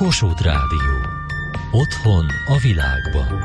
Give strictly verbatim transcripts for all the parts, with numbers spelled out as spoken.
Kossuth Rádió. Otthon a világban.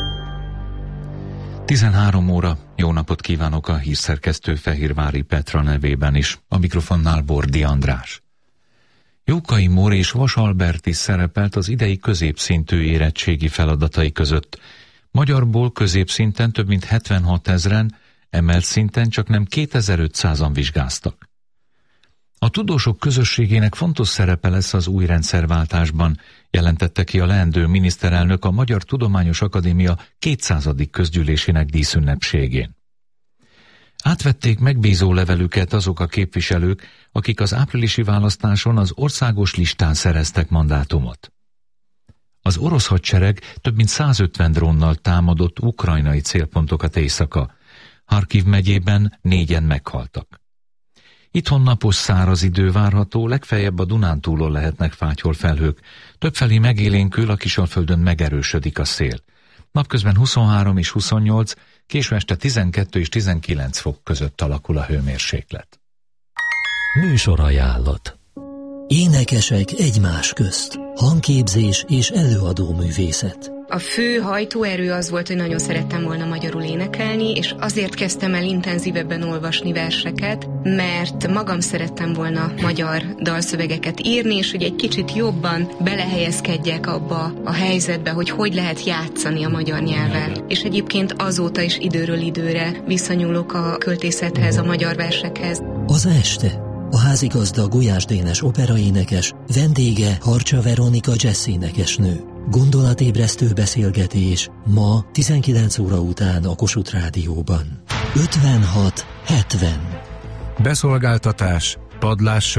tizenhárom óra. Jó napot kívánok a hírszerkesztő Fehérvári Petra nevében is. A mikrofonnál Bordi András. Jókai Mór és Vas Albert is szerepelt az idei középszintű érettségi feladatai között. Magyarból középszinten több mint hetvenhat ezren, emelt szinten csak nem kétezer-ötszázan vizsgáztak. A tudósok közösségének fontos szerepe lesz az új rendszerváltásban, jelentette ki a leendő miniszterelnök a Magyar Tudományos Akadémia kétszázadik közgyűlésének díszünnepségén. Átvették megbízó levelüket azok a képviselők, akik az áprilisi választáson az országos listán szereztek mandátumot. Az orosz hadsereg több mint százötven drónnal támadott ukrajnai célpontokat éjszaka. Harkiv megyében négyen meghaltak. Itthon napos száraz idő várható, legfeljebb a Dunántúlon lehetnek fátyolfelhők. Többfelé megélénkül, a Kisalföldön megerősödik a szél. Napközben huszonhárom és huszonnyolc, késő este tizenkettő és tizenkilenc fok között alakul a hőmérséklet. Műsorajánlat. Énekesek egymás közt. Hangképzés és előadó művészet. A fő hajtóerő az volt, hogy nagyon szerettem volna magyarul énekelni, és azért kezdtem el intenzívebben olvasni verseket, mert magam szerettem volna magyar dalszövegeket írni, és hogy egy kicsit jobban belehelyezkedjek abba a helyzetbe, hogy hogy lehet játszani a magyar nyelven. És egyébként azóta is időről időre viszonyulok a költészethez, a magyar versekhez. Az este. A házigazda Gulyás Dénes operaénekes, vendége Harcsa Veronika jazzénekesnő. Gondolatébresztő beszélgetés ma tizenkilenc óra után a Kossuth Rádióban. ötvenhat hetven. Beszolgáltatás, padlás